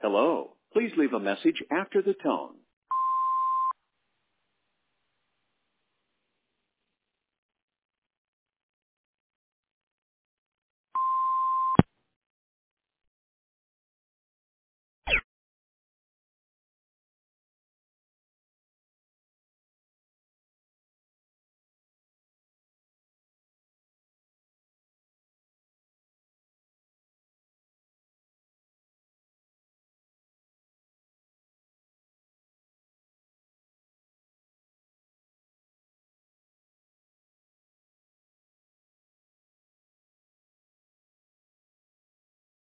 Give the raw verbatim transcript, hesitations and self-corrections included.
Hello. Please leave a message after the tone.